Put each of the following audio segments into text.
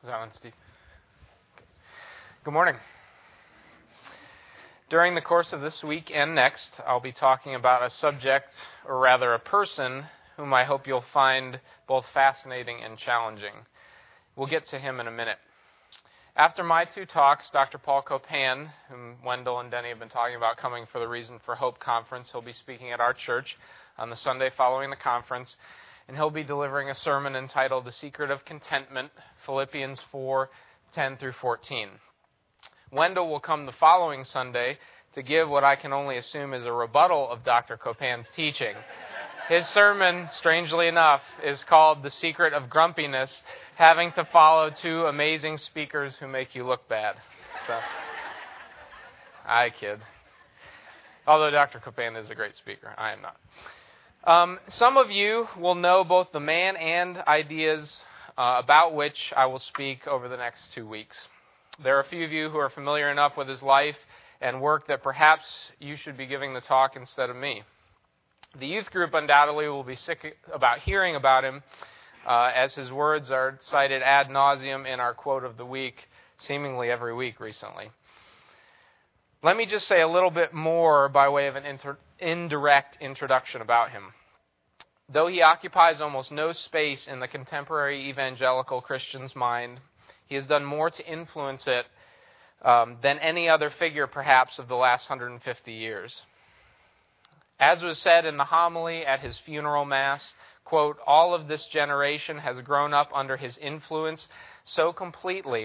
Is that on, Steve? Good morning. During the course of this week and next, I'll be talking about a subject, or rather a person, whom I hope you'll find both fascinating and challenging. We'll get to him in a minute. After my two talks, Dr. Paul Copan, whom Wendell and Denny have been talking about coming for the Reason for Hope conference, he'll be speaking at our church on the Sunday following the conference, and he'll be delivering a sermon entitled The Secret of Contentment, Philippians 4:10 through 14. Wendell will come the following Sunday to give what I can only assume is a rebuttal of Dr. Copan's teaching. His sermon, strangely enough, is called The Secret of Grumpiness, having to follow two amazing speakers who make you look bad. So, I kid. Although Dr. Copan is a great speaker, I am not. Some of you will know both the man and ideas about which I will speak over the next 2 weeks. There are a few of you who are familiar enough with his life and work that perhaps you should be giving the talk instead of me. The youth group undoubtedly will be sick about hearing about him, as his words are cited ad nauseum in our quote of the week, seemingly every week recently. Let me just say a little bit more by way of an indirect introduction about him. Though he occupies almost no space in the contemporary evangelical Christian's mind, he has done more to influence it than any other figure, perhaps, of the last 150 years. As was said in the homily at his funeral mass, quote, all of this generation has grown up under his influence so completely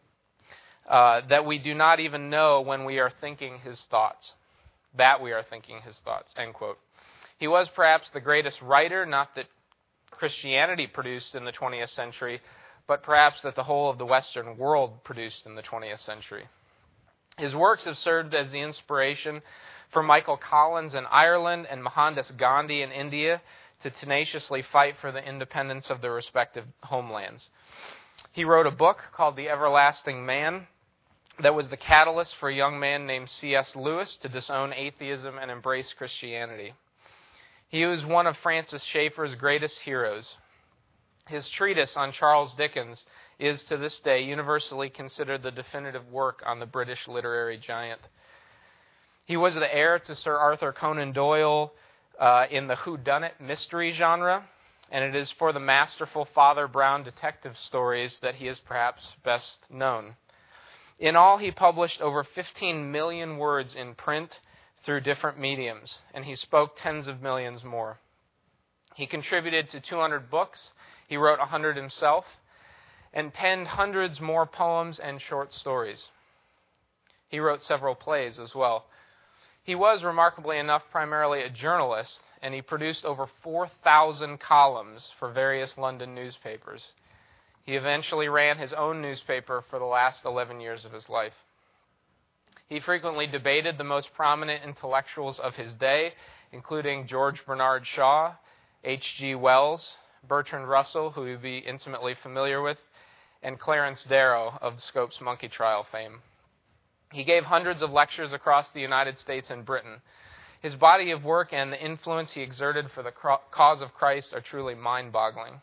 that we do not even know when we are thinking his thoughts. That we are thinking his thoughts, end quote. He was perhaps the greatest writer, not that Christianity produced in the 20th century, but perhaps that the whole of the Western world produced in the 20th century. His works have served as the inspiration for Michael Collins in Ireland and Mohandas Gandhi in India to tenaciously fight for the independence of their respective homelands. He wrote a book called The Everlasting Man that was the catalyst for a young man named C.S. Lewis to disown atheism and embrace Christianity. He was one of Francis Schaeffer's greatest heroes. His treatise on Charles Dickens is to this day universally considered the definitive work on the British literary giant. He was the heir to Sir Arthur Conan Doyle in the whodunit mystery genre, and it is for the masterful Father Brown detective stories that he is perhaps best known. In all, he published over 15 million words in print through different mediums, and he spoke tens of millions more. He contributed to 200 books, he wrote 100 himself, and penned hundreds more poems and short stories. He wrote several plays as well. He was, remarkably enough, primarily a journalist, and he produced over 4,000 columns for various London newspapers. He eventually ran his own newspaper for the last 11 years of his life. He frequently debated the most prominent intellectuals of his day, including George Bernard Shaw, H.G. Wells, Bertrand Russell, who you'll be intimately familiar with, and Clarence Darrow of Scopes Monkey Trial fame. He gave hundreds of lectures across the United States and Britain. His body of work and the influence he exerted for the cause of Christ are truly mind-boggling.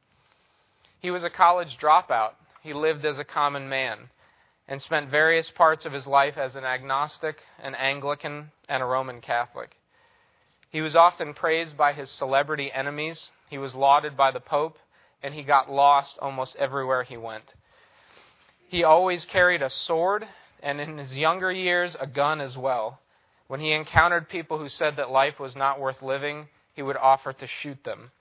He was a college dropout. He lived as a common man and spent various parts of his life as an agnostic, an Anglican, and a Roman Catholic. He was often praised by his celebrity enemies. He was lauded by the Pope, and he got lost almost everywhere he went. He always carried a sword, and in his younger years, a gun as well. When he encountered people who said that life was not worth living, he would offer to shoot them.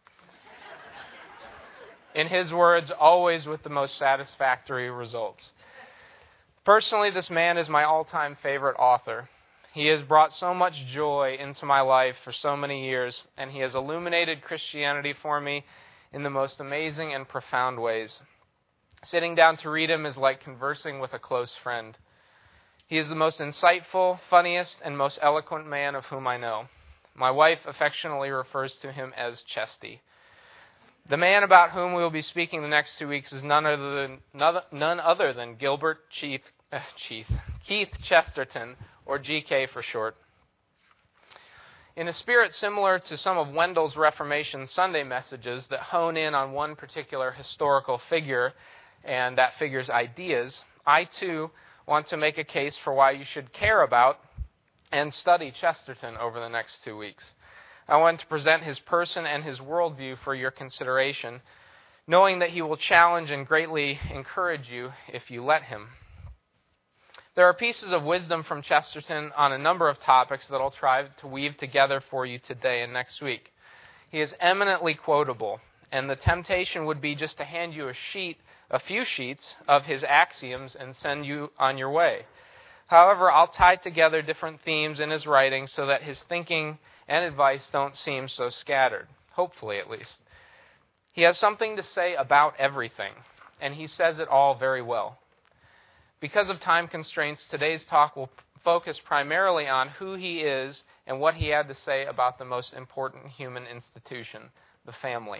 In his words, always with the most satisfactory results. Personally, this man is my all-time favorite author. He has brought so much joy into my life for so many years, and he has illuminated Christianity for me in the most amazing and profound ways. Sitting down to read him is like conversing with a close friend. He is the most insightful, funniest, and most eloquent man of whom I know. My wife affectionately refers to him as Chesty. The man about whom we will be speaking the next 2 weeks is none other than Keith Chesterton, or GK for short. In a spirit similar to some of Wendell's Reformation Sunday messages that hone in on one particular historical figure, and that figures ideas, I too want to make a case for why you should care about and study Chesterton over the next 2 weeks. I want to present his person and his worldview for your consideration, knowing that he will challenge and greatly encourage you if you let him. There are pieces of wisdom from Chesterton on a number of topics that I'll try to weave together for you today and next week. He is eminently quotable, and the temptation would be just to hand you a few sheets of his axioms and send you on your way. However, I'll tie together different themes in his writing so that his thinking and advice don't seem so scattered, hopefully at least. He has something to say about everything, and he says it all very well. Because of time constraints, today's talk will focus primarily on who he is and what he had to say about the most important human institution, the family.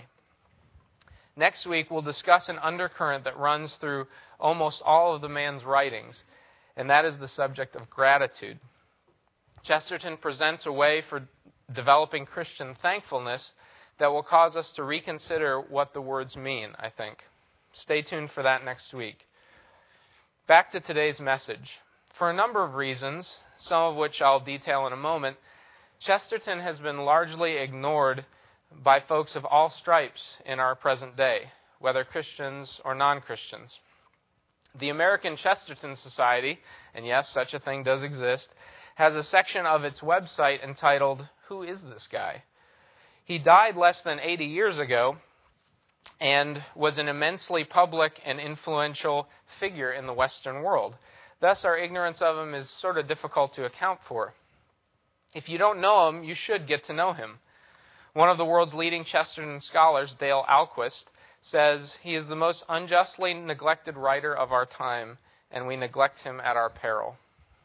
Next week, we'll discuss an undercurrent that runs through almost all of the man's writings, and that is the subject of gratitude. Chesterton presents a way for developing Christian thankfulness that will cause us to reconsider what the words mean, I think. Stay tuned for that next week. Back to today's message. For a number of reasons, some of which I'll detail in a moment, Chesterton has been largely ignored by folks of all stripes in our present day, whether Christians or non-Christians. The American Chesterton Society, and yes, such a thing does exist, has a section of its website entitled, "Who is this guy?" He died less than 80 years ago and was an immensely public and influential figure in the Western world. Thus, our ignorance of him is sort of difficult to account for. If you don't know him, you should get to know him. One of the world's leading Chesterton scholars, Dale Alquist, says he is the most unjustly neglected writer of our time, and we neglect him at our peril.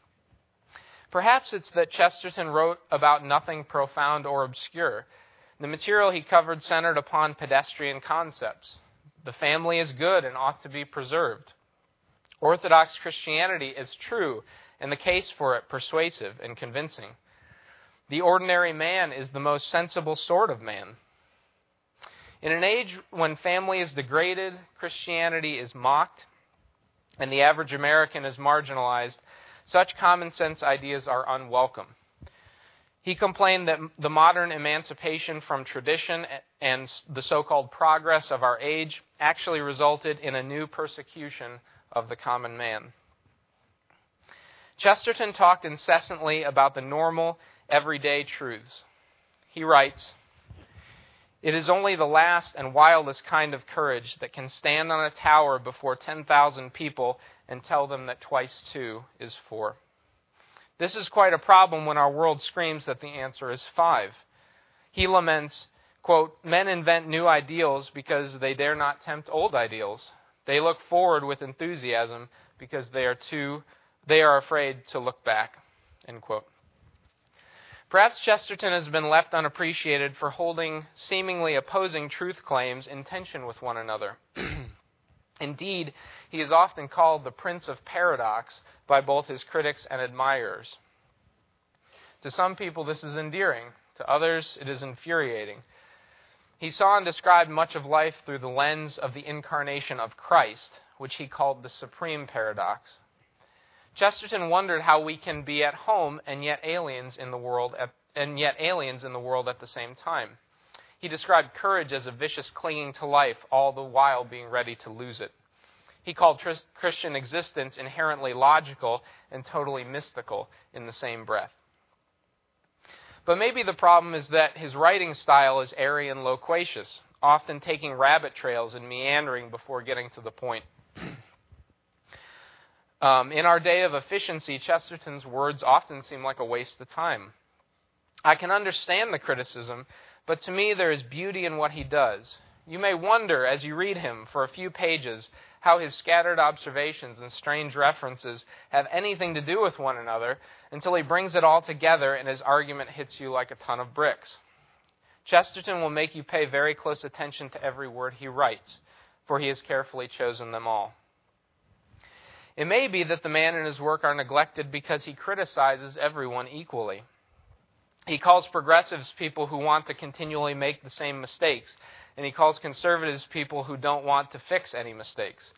Perhaps it's that Chesterton wrote about nothing profound or obscure. The material he covered centered upon pedestrian concepts. The family is good and ought to be preserved. Orthodox Christianity is true, and the case for it persuasive and convincing. The ordinary man is the most sensible sort of man. In an age when family is degraded, Christianity is mocked, and the average American is marginalized, such common sense ideas are unwelcome. He complained that the modern emancipation from tradition and the so-called progress of our age actually resulted in a new persecution of the common man. Chesterton talked incessantly about the normal, everyday truths. He writes, "It is only the last and wildest kind of courage that can stand on a tower before 10,000 people and tell them that twice 2 is 4. This is quite a problem when our world screams that the answer is 5. He laments, quote, "Men invent new ideals because they dare not tempt old ideals. They look forward with enthusiasm because they are afraid to look back," end quote. Perhaps Chesterton has been left unappreciated for holding seemingly opposing truth claims in tension with one another. Indeed, he is often called the Prince of Paradox by both his critics and admirers. To some people, this is endearing. To others, it is infuriating. He saw and described much of life through the lens of the incarnation of Christ, which he called the supreme paradox. Chesterton wondered how we can be at home and yet aliens in the world at the same time. He described courage as a vicious clinging to life, all the while being ready to lose it. He called Christian existence inherently logical and totally mystical in the same breath. But maybe the problem is that his writing style is airy and loquacious, often taking rabbit trails and meandering before getting to the point. In our day of efficiency, Chesterton's words often seem like a waste of time. I can understand the criticism, but to me there is beauty in what he does. You may wonder, as you read him for a few pages, how his scattered observations and strange references have anything to do with one another until he brings it all together and his argument hits you like a ton of bricks. Chesterton will make you pay very close attention to every word he writes, for he has carefully chosen them all. It may be that the man and his work are neglected because he criticizes everyone equally. He calls progressives people who want to continually make the same mistakes, and he calls conservatives people who don't want to fix any mistakes.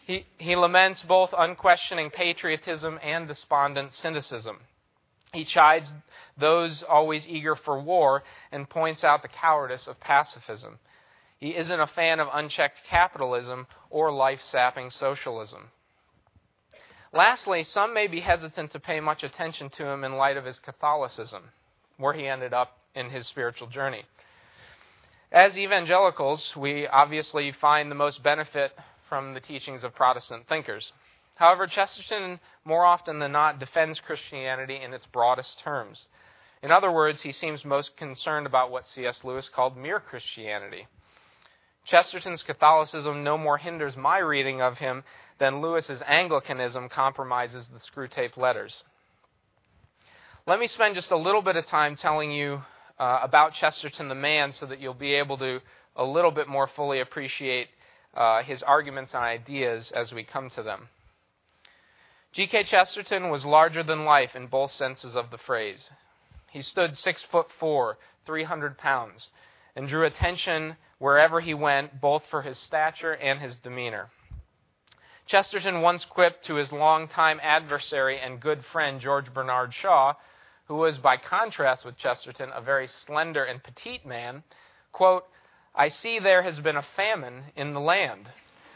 He laments both unquestioning patriotism and despondent cynicism. He chides those always eager for war and points out the cowardice of pacifism. He isn't a fan of unchecked capitalism or life-sapping socialism. Lastly, some may be hesitant to pay much attention to him in light of his Catholicism, where he ended up in his spiritual journey. As evangelicals, we obviously find the most benefit from the teachings of Protestant thinkers. However, Chesterton, more often than not, defends Christianity in its broadest terms. In other words, he seems most concerned about what C.S. Lewis called mere Christianity. Chesterton's Catholicism no more hinders my reading of him than Lewis's Anglicanism compromises the Screwtape Letters. Let me spend just a little bit of time telling you about Chesterton the man so that you'll be able to a little bit more fully appreciate his arguments and ideas as we come to them. G.K. Chesterton was larger than life in both senses of the phrase. He stood 6'4", 300 pounds, and drew attention wherever he went, both for his stature and his demeanor. Chesterton once quipped to his longtime adversary and good friend George Bernard Shaw, who was, by contrast with Chesterton, a very slender and petite man, quote, "I see there has been a famine in the land."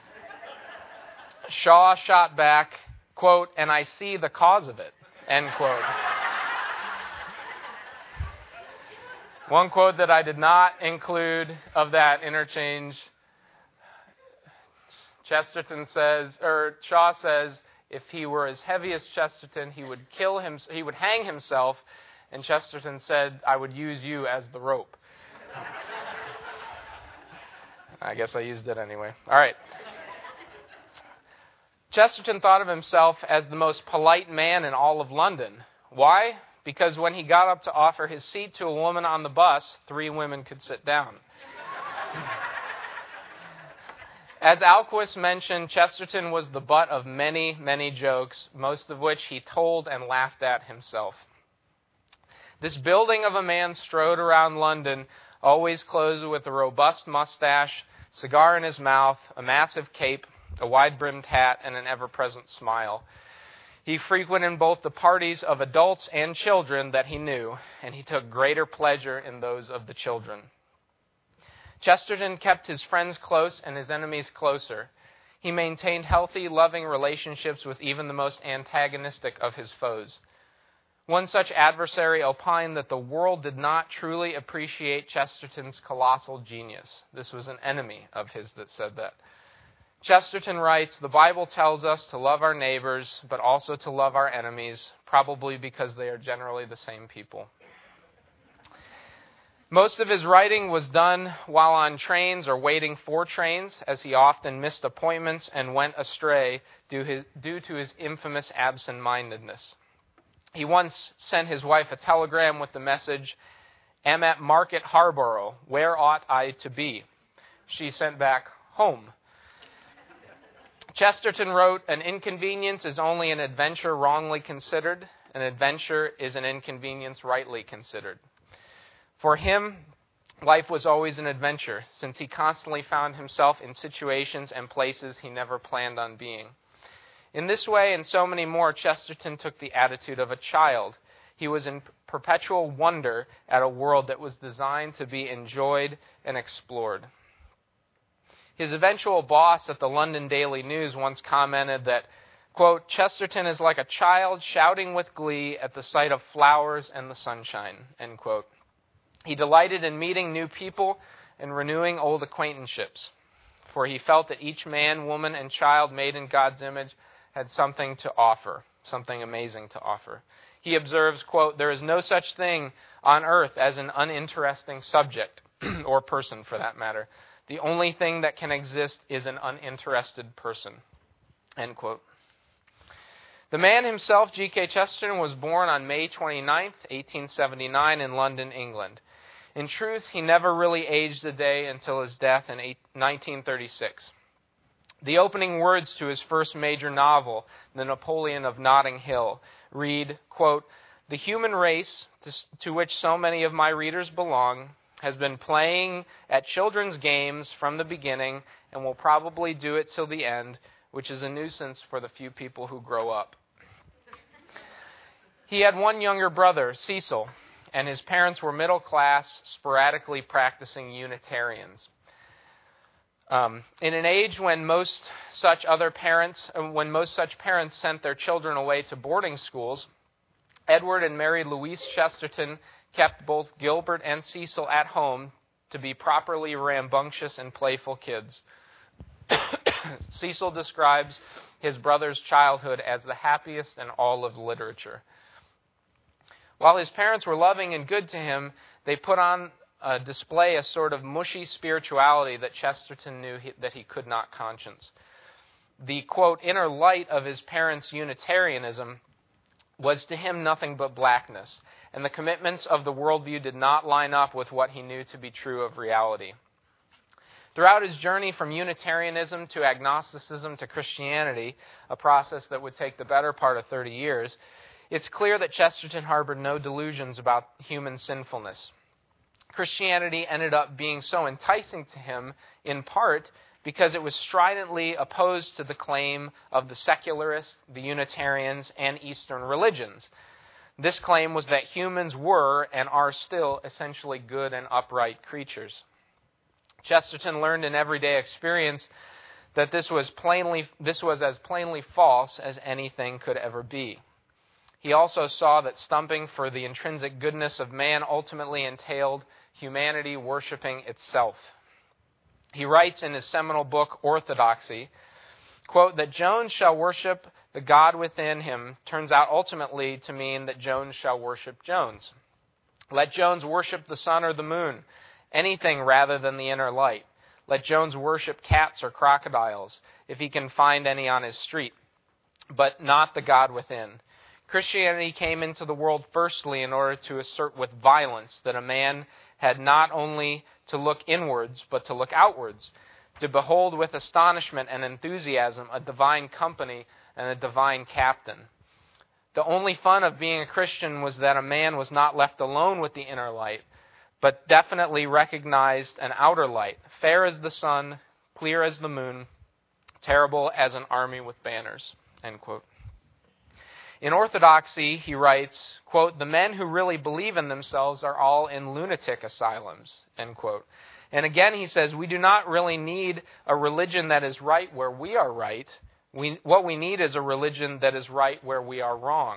Shaw shot back, quote, "And I see the cause of it," end quote. One quote that I did not include of that interchange, Shaw says, if he were as heavy as Chesterton, he would hang himself, and Chesterton said, "I would use you as the rope." I guess I used it anyway. All right. Chesterton thought of himself as the most polite man in all of London. Why? Because when he got up to offer his seat to a woman on the bus, 3 women could sit down. As Alquist mentioned, Chesterton was the butt of many, many jokes, most of which he told and laughed at himself. This building of a man strode around London, always clothed with a robust mustache, cigar in his mouth, a massive cape, a wide-brimmed hat, and an ever-present smile. He frequented both the parties of adults and children that he knew, and he took greater pleasure in those of the children. Chesterton kept his friends close and his enemies closer. He maintained healthy, loving relationships with even the most antagonistic of his foes. One such adversary opined that the world did not truly appreciate Chesterton's colossal genius. This was an enemy of his that said that. Chesterton writes, "The Bible tells us to love our neighbors, but also to love our enemies, probably because they are generally the same people." Most of his writing was done while on trains or waiting for trains, as he often missed appointments and went astray due to his infamous absent-mindedness. He once sent his wife a telegram with the message, "Am at Market Harborough. Where ought I to be?" She sent back, "Home." Chesterton wrote, "An inconvenience is only an adventure wrongly considered. An adventure is an inconvenience rightly considered." For him, life was always an adventure, since he constantly found himself in situations and places he never planned on being. In this way and so many more, Chesterton took the attitude of a child. He was in perpetual wonder at a world that was designed to be enjoyed and explored. His eventual boss at the London Daily News once commented that, quote, "Chesterton is like a child shouting with glee at the sight of flowers and the sunshine," end quote. He delighted in meeting new people and renewing old acquaintanceships, for he felt that each man, woman, and child made in God's image had something to offer, something amazing to offer. He observes, quote, "There is no such thing on earth as an uninteresting subject, or person for that matter. The only thing that can exist is an uninterested person," end quote. The man himself, G.K. Chesterton, was born on May 29th, 1879 in London, England. In truth, he never really aged a day until his death in 1936. The opening words to his first major novel, The Napoleon of Notting Hill, read, quote, "The human race, to which so many of my readers belong, has been playing at children's games from the beginning and will probably do it till the end, which is a nuisance for the few people who grow up. He had one younger brother, Cecil, and his parents were middle-class, sporadically practicing Unitarians. In an age when most such parents sent their children away to boarding schools, Edward and Mary Louise Chesterton kept both Gilbert and Cecil at home to be properly rambunctious and playful kids. Cecil describes his brother's childhood as the happiest in all of literature. While his parents were loving and good to him, they put on display a sort of mushy spirituality that Chesterton knew that he could not conscience. The, quote, inner light of his parents' Unitarianism was to him nothing but blackness, and the commitments of the worldview did not line up with what he knew to be true of reality. Throughout his journey from Unitarianism to agnosticism to Christianity, a process that would take the better part of 30 years, it's clear that Chesterton harbored no delusions about human sinfulness. Christianity ended up being so enticing to him, in part because it was stridently opposed to the claim of the secularists, the Unitarians, and Eastern religions. This claim was that humans were and are still essentially good and upright creatures. Chesterton learned in everyday experience that this was as plainly false as anything could ever be. He also saw that stumping for the intrinsic goodness of man ultimately entailed humanity worshiping itself. He writes in his seminal book, Orthodoxy, quote, that Jones shall worship the God within him turns out ultimately to mean that Jones shall worship Jones. Let Jones worship the sun or the moon, anything rather than the inner light. Let Jones worship cats or crocodiles, if he can find any on his street, but not the God within. Christianity came into the world firstly in order to assert with violence that a man had not only to look inwards, but to look outwards, to behold with astonishment and enthusiasm a divine company and a divine captain. The only fun of being a Christian was that a man was not left alone with the inner light, but definitely recognized an outer light, fair as the sun, clear as the moon, terrible as an army with banners, end quote. In Orthodoxy, he writes, quote, the men who really believe in themselves are all in lunatic asylums, end quote. And again, he says, we do not really need a religion that is right where we are right. What we need is a religion that is right where we are wrong.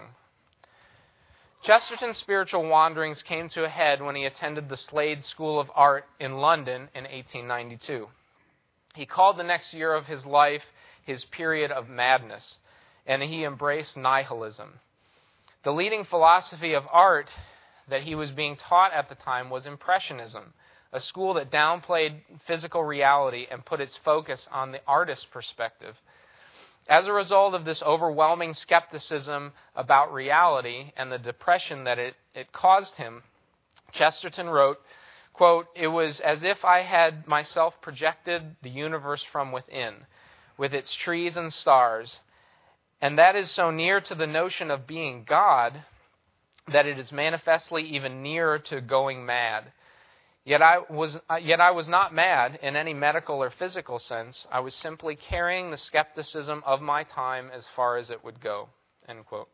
Chesterton's spiritual wanderings came to a head when he attended the Slade School of Art in London in 1892. He called the next year of his life his period of madness, and he embraced nihilism. The leading philosophy of art that he was being taught at the time was Impressionism, a school that downplayed physical reality and put its focus on the artist's perspective. As a result of this overwhelming skepticism about reality and the depression that it caused him, Chesterton wrote, quote, it was as if I had myself projected the universe from within, with its trees and stars, and that is so near to the notion of being God that it is manifestly even nearer to going mad. Yet I was not mad in any medical or physical sense. I was simply carrying the skepticism of my time as far as it would go, end quote.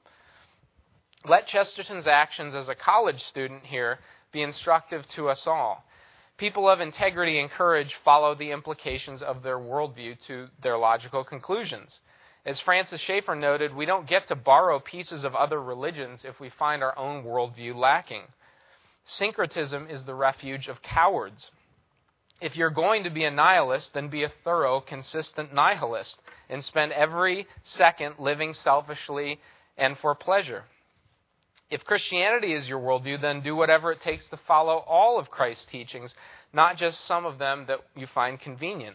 Let Chesterton's actions as a college student here be instructive to us all. People of integrity and courage follow the implications of their worldview to their logical conclusions. As Francis Schaeffer noted, we don't get to borrow pieces of other religions if we find our own worldview lacking. Syncretism is the refuge of cowards. If you're going to be a nihilist, then be a thorough, consistent nihilist and spend every second living selfishly and for pleasure. If Christianity is your worldview, then do whatever it takes to follow all of Christ's teachings, not just some of them that you find convenient.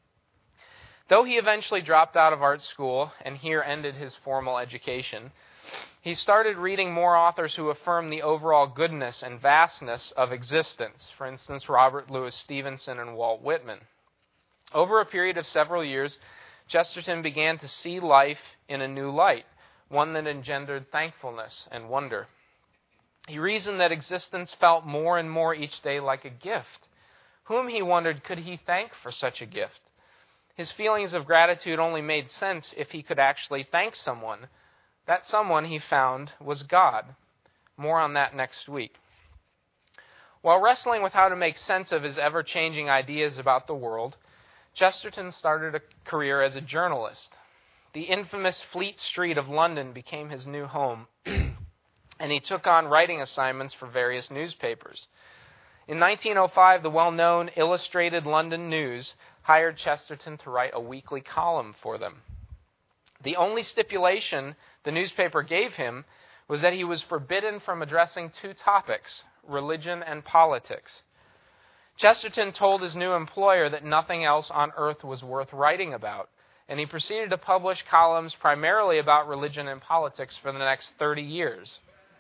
Though he eventually dropped out of art school and here ended his formal education, he started reading more authors who affirm the overall goodness and vastness of existence, for instance, Robert Louis Stevenson and Walt Whitman. Over a period of several years, Chesterton began to see life in a new light, one that engendered thankfulness and wonder. He reasoned that existence felt more and more each day like a gift. Whom, he wondered, could he thank for such a gift? His feelings of gratitude only made sense if he could actually thank someone. That someone, he found, was God. More on that next week. While wrestling with how to make sense of his ever-changing ideas about the world, Chesterton started a career as a journalist. The infamous Fleet Street of London became his new home, and he took on writing assignments for various newspapers. In 1905, the well-known Illustrated London News hired Chesterton to write a weekly column for them. The only stipulation the newspaper gave him was that he was forbidden from addressing two topics, religion and politics. Chesterton told his new employer that nothing else on earth was worth writing about, and he proceeded to publish columns primarily about religion and politics for the next 30 years.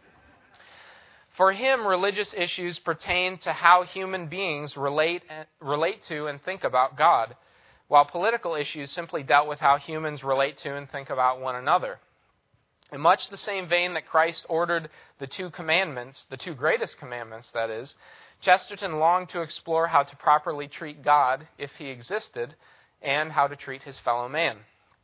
For him, religious issues pertain to how human beings relate to and think about God, while political issues simply dealt with how humans relate to and think about one another. In much the same vein that Christ ordered the two commandments, the two greatest commandments, that is, Chesterton longed to explore how to properly treat God, if he existed, and how to treat his fellow man.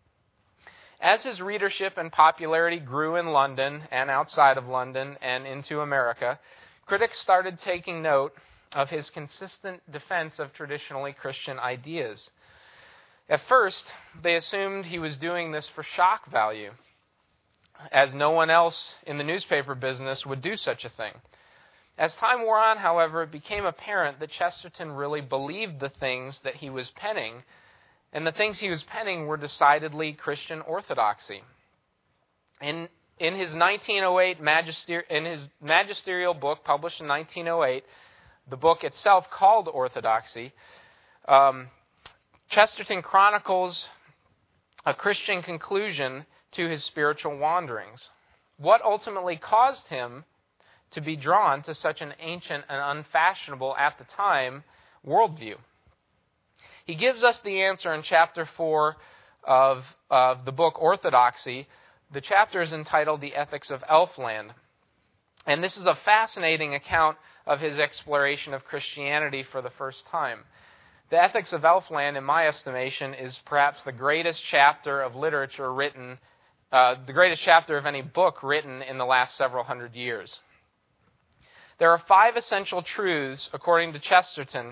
As his readership and popularity grew in London and outside of London and into America, critics started taking note of his consistent defense of traditionally Christian ideas. At first, they assumed he was doing this for shock value, as no one else in the newspaper business would do such a thing. As time wore on, however, it became apparent that Chesterton really believed the things that he was penning, and the things he was penning were decidedly Christian orthodoxy. In his 1908 magisterial book, published in 1908, the book itself called Orthodoxy, Chesterton chronicles a Christian conclusion to his spiritual wanderings. What ultimately caused him to be drawn to such an ancient and unfashionable at the time worldview? He gives us the answer in chapter 4 of the book Orthodoxy. The chapter is entitled The Ethics of Elfland. And this is a fascinating account of his exploration of Christianity for the first time. The Ethics of Elfland, in my estimation, is perhaps the greatest chapter of literature written, the greatest chapter of any book written in the last several hundred years. There are 5 essential truths, according to Chesterton,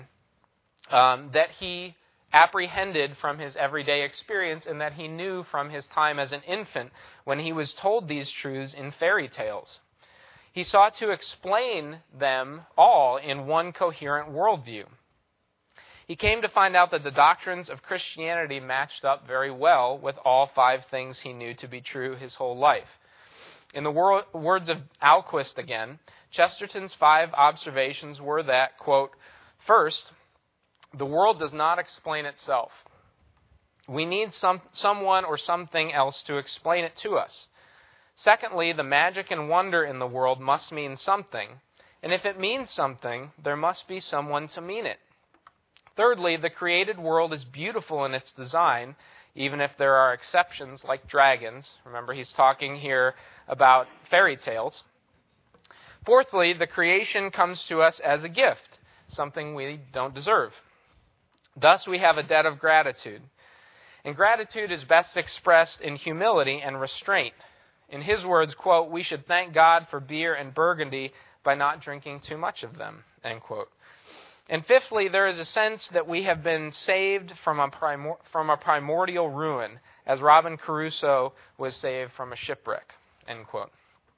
that he apprehended from his everyday experience and that he knew from his time as an infant when he was told these truths in fairy tales. He sought to explain them all in one coherent worldview. He came to find out that the doctrines of Christianity matched up very well with all 5 things he knew to be true his whole life. In the words of Alquist again, Chesterton's 5 observations were that, quote, first, the world does not explain itself. We need someone or something else to explain it to us. Secondly, the magic and wonder in the world must mean something, and if it means something, there must be someone to mean it. Thirdly, the created world is beautiful in its design, even if there are exceptions like dragons. Remember, he's talking here about fairy tales. Fourthly, the creation comes to us as a gift, something we don't deserve. Thus, we have a debt of gratitude. And gratitude is best expressed in humility and restraint. In his words, quote, we should thank God for beer and Burgundy by not drinking too much of them, end quote. And fifthly, there is a sense that we have been saved from a primordial ruin, as Robinson Crusoe was saved from a shipwreck, end quote.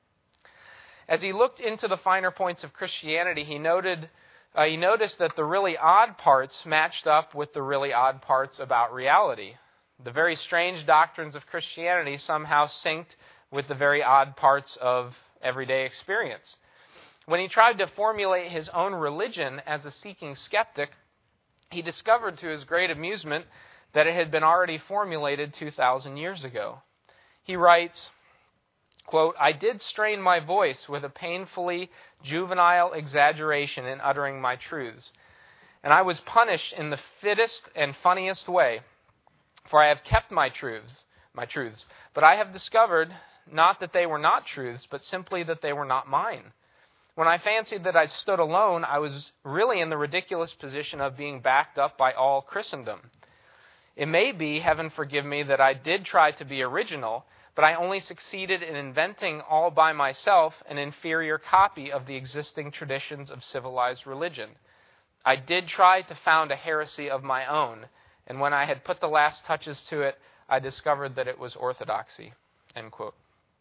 As he looked into the finer points of Christianity, he noticed that the really odd parts matched up with the really odd parts about reality. The very strange doctrines of Christianity somehow synced with the very odd parts of everyday experience. When he tried to formulate his own religion as a seeking skeptic, he discovered to his great amusement that it had been already formulated 2,000 years ago. He writes, quote, I did strain my voice with a painfully juvenile exaggeration in uttering my truths, and I was punished in the fittest and funniest way, for I have kept my truths, but I have discovered not that they were not truths, but simply that they were not mine. When I fancied that I stood alone, I was really in the ridiculous position of being backed up by all Christendom. It may be, heaven forgive me, that I did try to be original, but I only succeeded in inventing all by myself an inferior copy of the existing traditions of civilized religion. I did try to found a heresy of my own, and when I had put the last touches to it, I discovered that it was orthodoxy." End quote.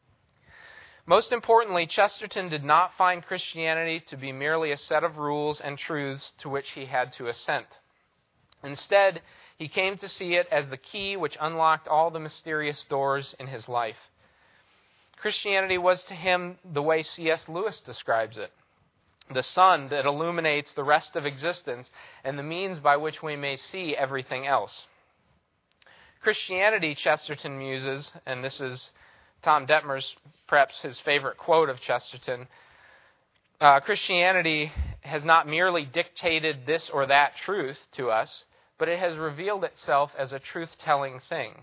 Most importantly, Chesterton did not find Christianity to be merely a set of rules and truths to which he had to assent. Instead, he came to see it as the key which unlocked all the mysterious doors in his life. Christianity was to him the way C.S. Lewis describes it, the sun that illuminates the rest of existence and the means by which we may see everything else. Christianity, Chesterton muses, and this is Tom Detmer's, perhaps his favorite quote of Chesterton, Christianity has not merely dictated this or that truth to us, but it has revealed itself as a truth-telling thing.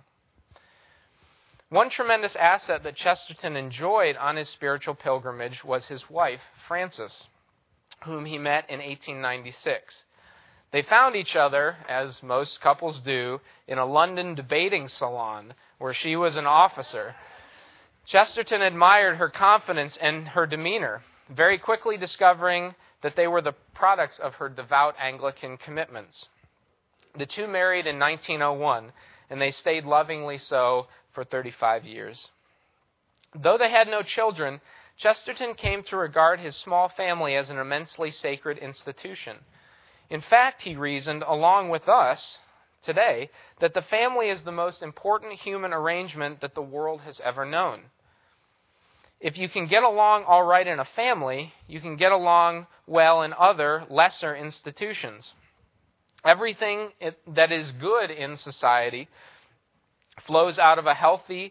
One tremendous asset that Chesterton enjoyed on his spiritual pilgrimage was his wife, Frances, whom he met in 1896. They found each other, as most couples do, in a London debating salon where she was an officer. Chesterton admired her confidence and her demeanor, very quickly discovering that they were the products of her devout Anglican commitments. The two married in 1901, and they stayed lovingly so for 35 years. Though they had no children, Chesterton came to regard his small family as an immensely sacred institution. In fact, he reasoned, along with us today, that the family is the most important human arrangement that the world has ever known. If you can get along all right in a family, you can get along well in other, lesser institutions. Everything that is good in society flows out of healthy,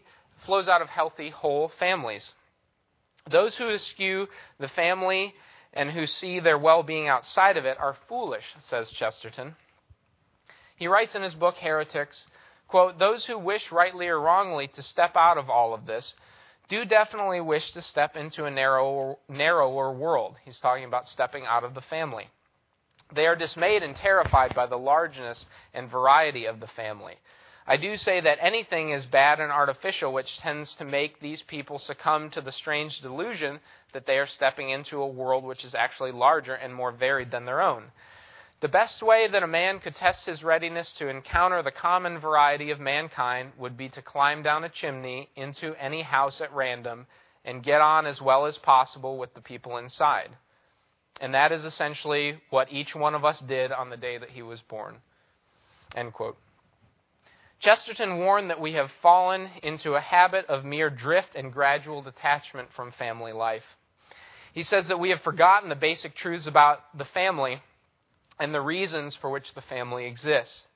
whole families. Those who eschew the family and who see their well-being outside of it are foolish, says Chesterton. He writes in his book, Heretics, quote, "Those who wish rightly or wrongly to step out of all of this do definitely wish to step into a narrower world." He's talking about stepping out of the family. "They are dismayed and terrified by the largeness and variety of the family. I do say that anything is bad and artificial which tends to make these people succumb to the strange delusion that they are stepping into a world which is actually larger and more varied than their own. The best way that a man could test his readiness to encounter the common variety of mankind would be to climb down a chimney into any house at random and get on as well as possible with the people inside. And that is essentially what each one of us did on the day that he was born." End quote. Chesterton warned that we have fallen into a habit of mere drift and gradual detachment from family life. He says that we have forgotten the basic truths about the family and the reasons for which the family exists.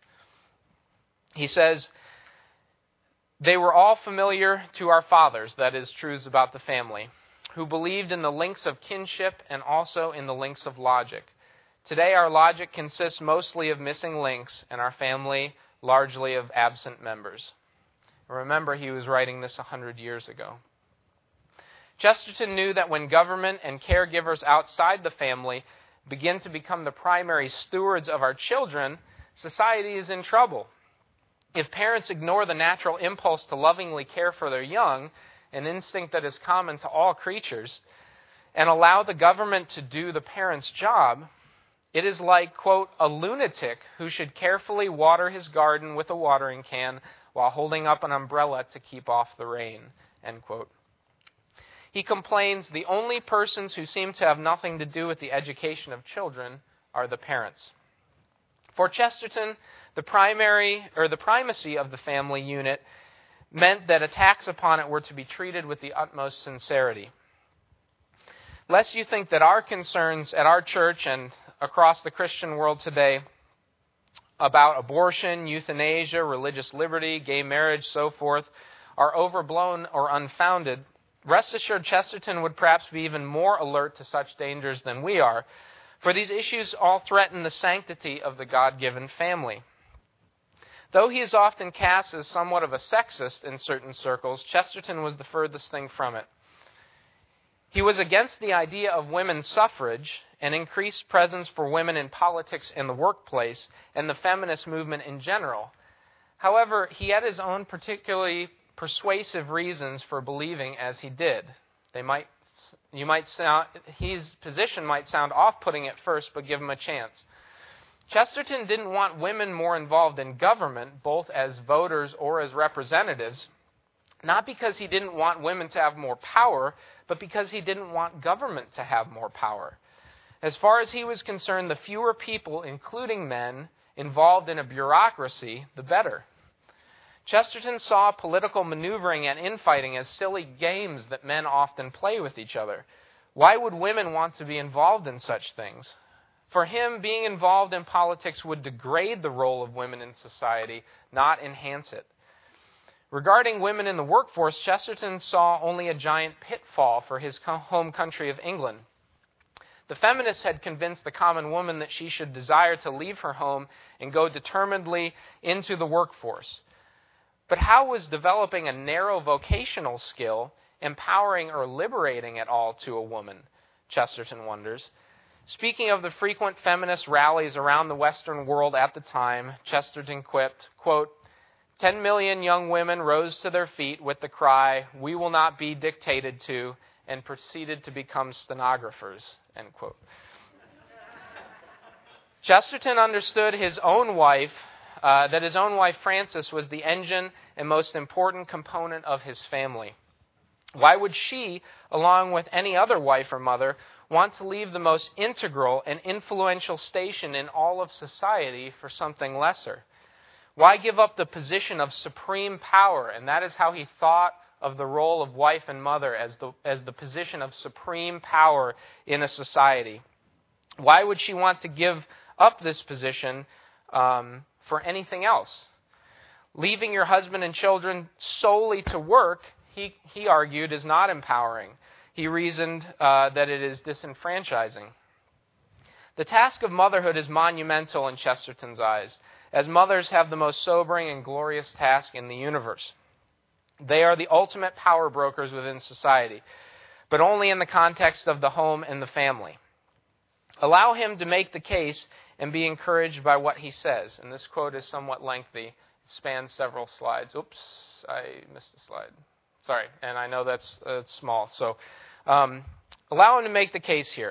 He says, "They were all familiar to our fathers," that is, truths about the family, "who believed in the links of kinship and also in the links of logic. Today our logic consists mostly of missing links and our family largely of absent members." Remember, he was writing this 100 years ago. Chesterton knew that when government and caregivers outside the family begin to become the primary stewards of our children, society is in trouble. If parents ignore the natural impulse to lovingly care for their young, an instinct that is common to all creatures, and allow the government to do the parent's job, it is like, quote, "a lunatic who should carefully water his garden with a watering can while holding up an umbrella to keep off the rain," end quote. He complains the only persons who seem to have nothing to do with the education of children are the parents. For Chesterton, the primacy of the family unit meant that attacks upon it were to be treated with the utmost sincerity. Lest you think that our concerns at our church and across the Christian world today about abortion, euthanasia, religious liberty, gay marriage, so forth, are overblown or unfounded, rest assured Chesterton would perhaps be even more alert to such dangers than we are, for these issues all threaten the sanctity of the God-given family. Though he is often cast as somewhat of a sexist in certain circles, Chesterton was the furthest thing from it. He was against the idea of women's suffrage and increased presence for women in politics and the workplace and the feminist movement in general. However, he had his own particularly persuasive reasons for believing as he did. His position might sound off-putting at first, but give him a chance. Chesterton didn't want women more involved in government, both as voters or as representatives, not because he didn't want women to have more power, but because he didn't want government to have more power. As far as he was concerned, the fewer people, including men, involved in a bureaucracy, the better. Chesterton saw political maneuvering and infighting as silly games that men often play with each other. Why would women want to be involved in such things? For him, being involved in politics would degrade the role of women in society, not enhance it. Regarding women in the workforce, Chesterton saw only a giant pitfall for his home country of England. The feminists had convinced the common woman that she should desire to leave her home and go determinedly into the workforce. But how was developing a narrow vocational skill empowering or liberating at all to a woman? Chesterton wonders. Speaking of the frequent feminist rallies around the Western world at the time, Chesterton quipped, quote, 10 million young women rose to their feet with the cry, "We will not be dictated to," and proceeded to become stenographers, end quote. Chesterton understood that his own wife Frances was the engine and most important component of his family. Why would she, along with any other wife or mother, want to leave the most integral and influential station in all of society for something lesser? Why give up the position of supreme power? And that is how he thought of the role of wife and mother, as the position of supreme power in a society. Why would she want to give up this position for anything else? Leaving your husband and children solely to work, he argued, is not empowering. He reasoned that it is disenfranchising. The task of motherhood is monumental in Chesterton's eyes, as mothers have the most sobering and glorious task in the universe. They are the ultimate power brokers within society, but only in the context of the home and the family. Allow him to make the case and be encouraged by what he says. And this quote is somewhat lengthy. It spans several slides. Oops, I missed a slide. Sorry, and I know that's small. So allow him to make the case here.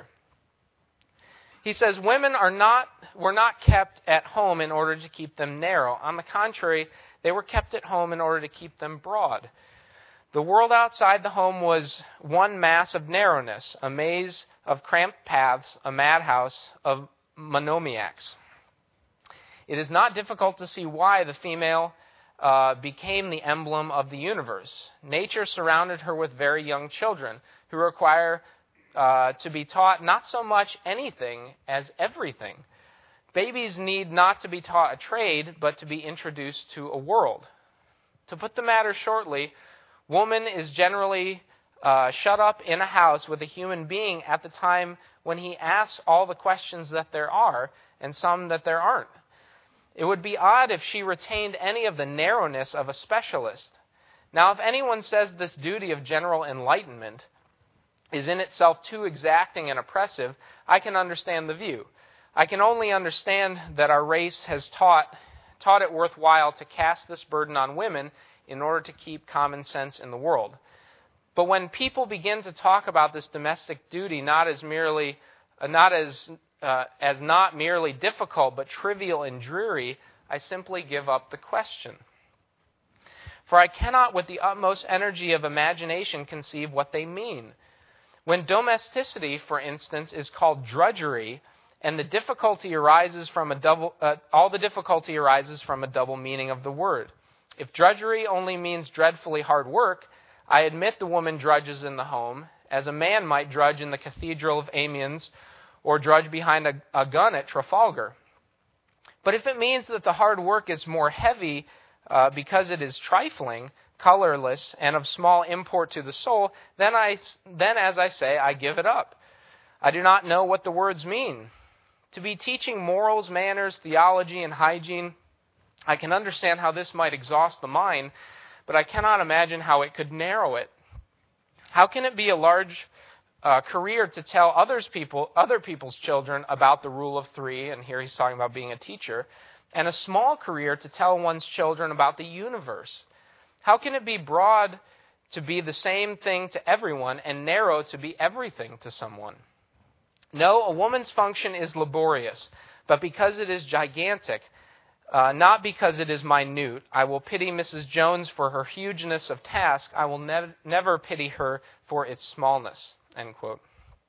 He says, women were not kept at home in order to keep them narrow. On the contrary, they were kept at home in order to keep them broad. The world outside the home was one mass of narrowness, a maze of cramped paths, a madhouse of monomaniacs. It is not difficult to see why the female became the emblem of the universe. Nature surrounded her with very young children who require to be taught not so much anything as everything. Babies need not to be taught a trade, but to be introduced to a world. To put the matter shortly, woman is generally shut up in a house with a human being at the time when he asks all the questions that there are and some that there aren't. It would be odd if she retained any of the narrowness of a specialist. Now, if anyone says this duty of general enlightenment is in itself too exacting and oppressive, I can understand the view. I can only understand that our race has taught it worthwhile to cast this burden on women in order to keep common sense in the world. But when people begin to talk about this domestic duty not merely difficult but trivial and dreary, I simply give up the question. For I cannot with the utmost energy of imagination conceive what they mean. When domesticity, for instance, is called drudgery, and all the difficulty arises from a double meaning of the word. If drudgery only means dreadfully hard work, I admit the woman drudges in the home, as a man might drudge in the Cathedral of Amiens or drudge behind a gun at Trafalgar. But if it means that the hard work is more heavy because it is trifling, colorless, and of small import to the soul, then as I say, I give it up. I do not know what the words mean. To be teaching morals, manners, theology, and hygiene, I can understand how this might exhaust the mind, but I cannot imagine how it could narrow it. How can it be a large career to tell other people's children about the rule of three, and here he's talking about being a teacher, and a small career to tell one's children about the universe? How can it be broad to be the same thing to everyone and narrow to be everything to someone? No, a woman's function is laborious, but because it is gigantic, not because it is minute. I will pity Mrs. Jones for her hugeness of task. I will never pity her for its smallness. End quote.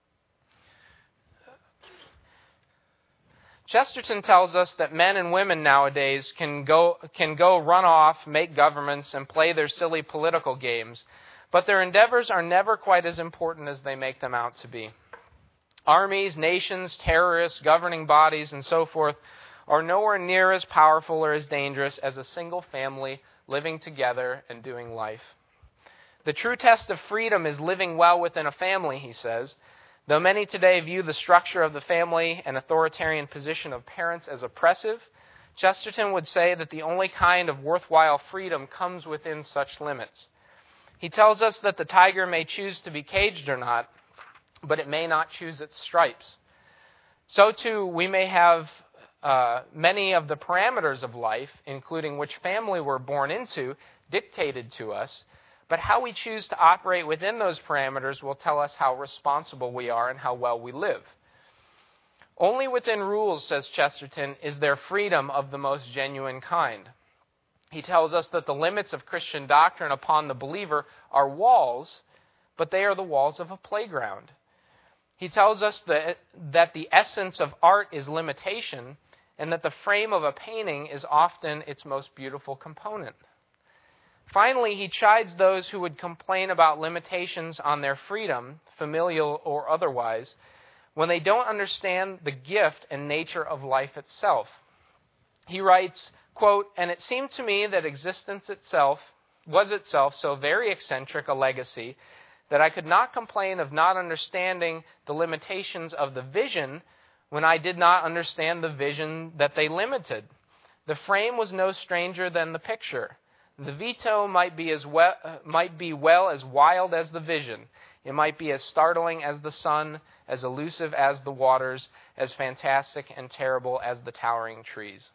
Chesterton tells us that men and women nowadays can go run off, make governments, and play their silly political games, but their endeavors are never quite as important as they make them out to be. Armies, nations, terrorists, governing bodies, and so forth are nowhere near as powerful or as dangerous as a single family living together and doing life. The true test of freedom is living well within a family, he says. Though many today view the structure of the family and authoritarian position of parents as oppressive, Chesterton would say that the only kind of worthwhile freedom comes within such limits. He tells us that the tiger may choose to be caged or not, but it may not choose its stripes. So too, we may have many of the parameters of life, including which family we're born into, dictated to us, but how we choose to operate within those parameters will tell us how responsible we are and how well we live. Only within rules, says Chesterton, is there freedom of the most genuine kind. He tells us that the limits of Christian doctrine upon the believer are walls, but they are the walls of a playground. He tells us that the essence of art is limitation, and that the frame of a painting is often its most beautiful component. Finally, he chides those who would complain about limitations on their freedom, familial or otherwise, when they don't understand the gift and nature of life itself. He writes, quote, "And it seemed to me that existence itself was itself so very eccentric a legacy that I could not complain of not understanding the limitations of the vision when I did not understand the vision that they limited. The frame was no stranger than the picture. The veto might be well as wild as the vision. It might be as startling as the sun, as elusive as the waters, as fantastic and terrible as the towering trees."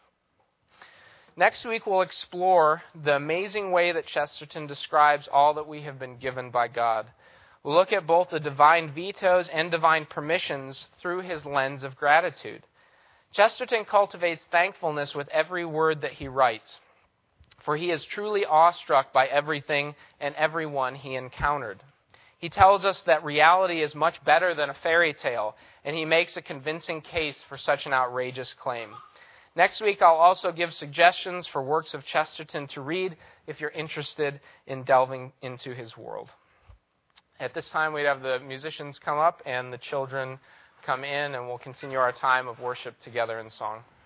Next week we'll explore the amazing way that Chesterton describes all that we have been given by God. We'll look at both the divine vetoes and divine permissions through his lens of gratitude. Chesterton cultivates thankfulness with every word that he writes, for he is truly awestruck by everything and everyone he encountered. He tells us that reality is much better than a fairy tale, and he makes a convincing case for such an outrageous claim. Next week, I'll also give suggestions for works of Chesterton to read if you're interested in delving into his world. At this time, we'd have the musicians come up and the children come in, and we'll continue our time of worship together in song.